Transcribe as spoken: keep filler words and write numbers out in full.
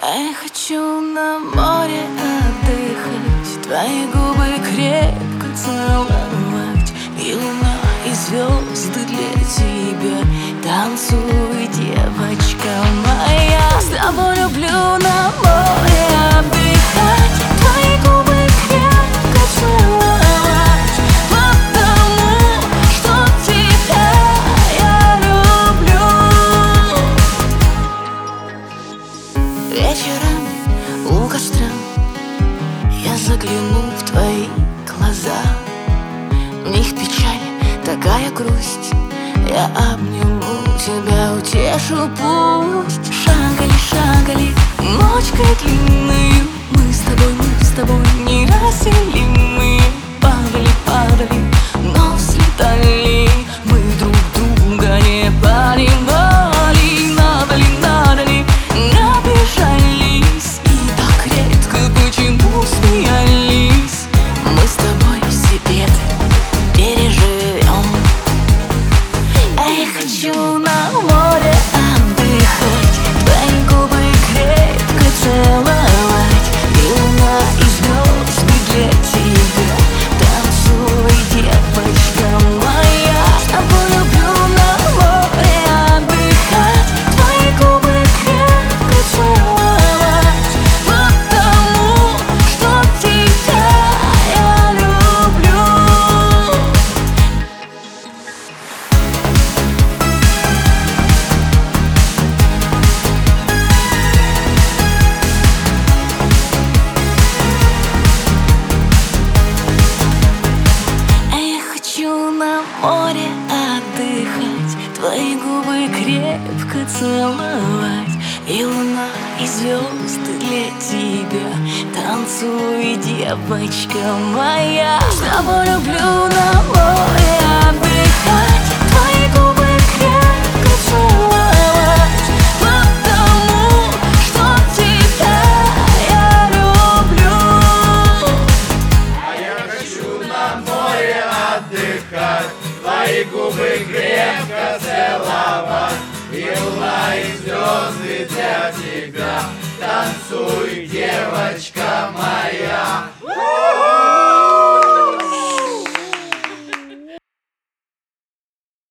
А я хочу на море отдыхать, твои губы крепко целовать, и луна, и звезды для тебя. Танцуй, девочка моя. С тобой люблю на море отдыхать, твои губы крепко целовать, потому что тебя я люблю. Вечерами у костра я загляну в твои глаза, в них печаль, такая грусть. Я обниму тебя, утешу, пусть. Шагали, шагали ночкой длинную, мы с тобой, мы с тобой неразделимые. Падали, падали, но взлетали, мы друг друга не понимали. Надо ли, надо ли, обижались, и так редко почему смеялись. Мы с тобой секрет переживем. А я хочу на море отдыхать, твои губы крепко целовать, и луна, и звезды для тебя. Танцуй, девочка моя. С тобой люблю на море отдыхать, твои губы крепко целовать, потому что тебя я люблю. На море отдыхать, твои губы крепко целовать, и луна, и звезды для тебя. Танцуй, девочка моя. С тобой люблю на море отдыхать, твои губы крепко целовать, потому что тебя я люблю. А я хочу на море отдыхать, твои губы крепко целовать, и луна, и звезды для тебя. Танцуй, девочка моя.